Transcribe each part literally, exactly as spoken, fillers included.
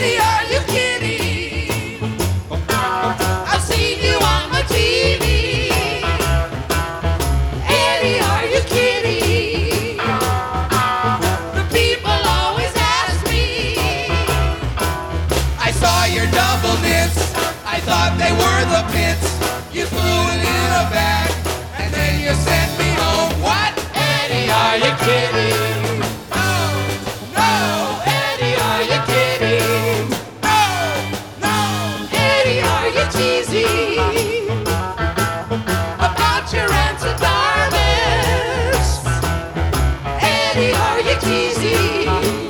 Eddie, are you kidding? I've seen you on my T V. Eddie, are you kidding? The people always ask me. I saw your double knits. I thought they were the pits. You flew it in a bag, and then you sent me home. What? Eddie, are you kidding? No, no, Eddie, are you kidding? No, no, Eddie, are you teasing about your answer, darlings? Eddie, are you teasing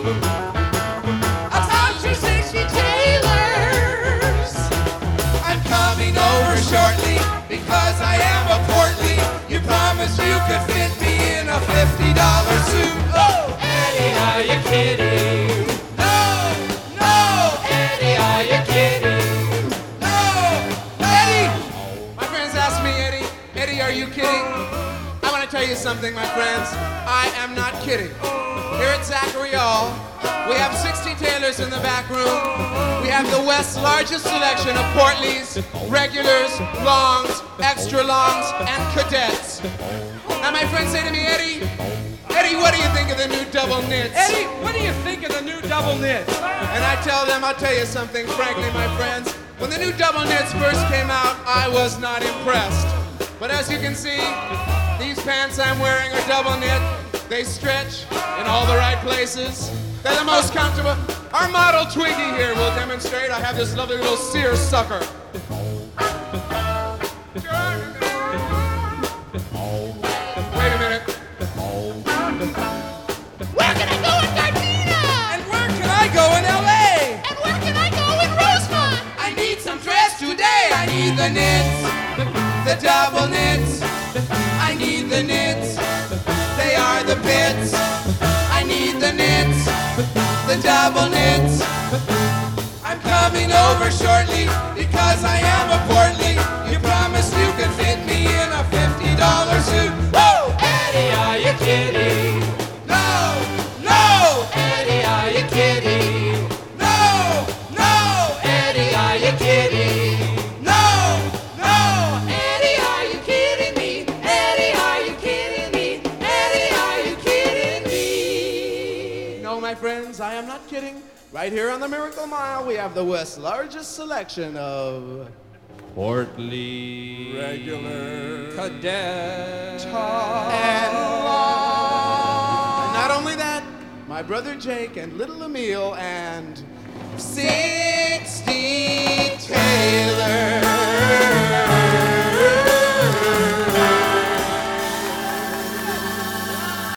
about your sexy tailors? I'm coming over shortly because I am a portly. You promised you could fit me in a fifty dollar suit. Oh, Eddie, are you kidding? No, no, Eddie, are you kidding? No, Eddie. My friends ask me, Eddie, Eddie, are you kidding? I want to tell you something, my friends. I am not kidding. Here at Zachary Hall, we have sixty tailors in the back room. We have the West's largest selection of portlies, regulars, longs, extra longs, and cadets. Now my friends say to me, Eddie, Eddie, what do you think of the new double knits? Eddie, what do you think of the new double knits? And I tell them, I'll tell you something, frankly, my friends. When the new double knits first came out, I was not impressed. But as you can see, these pants I'm wearing are double knit. They stretch in all the right places. They're the most comfortable. Our model Twiggy here will demonstrate. I have this lovely little seersucker. Wait a minute. Where can I go in Gardena? And where can I go in L A? And where can I go in Rosemont? I need some dress today. I need the knits, the double knits. I need the knits. They are the pits. I need the knits, the double knits. I'm coming over shortly because I am a portly. You promised you could fit me in a fifty dollar suit. Woo! Eddie, are you kidding? No, no, Eddie, are you kidding? No, no, Eddie, are you kidding? No, no, Eddie, are you kidding me? Eddie, are you kidding me? Eddie, are you kidding me? No, my friends, I am not kidding. Right here on the Miracle Mile, we have the West's largest selection of Portly, regular, cadet, and long. And not only that, my brother Jake and little Emile and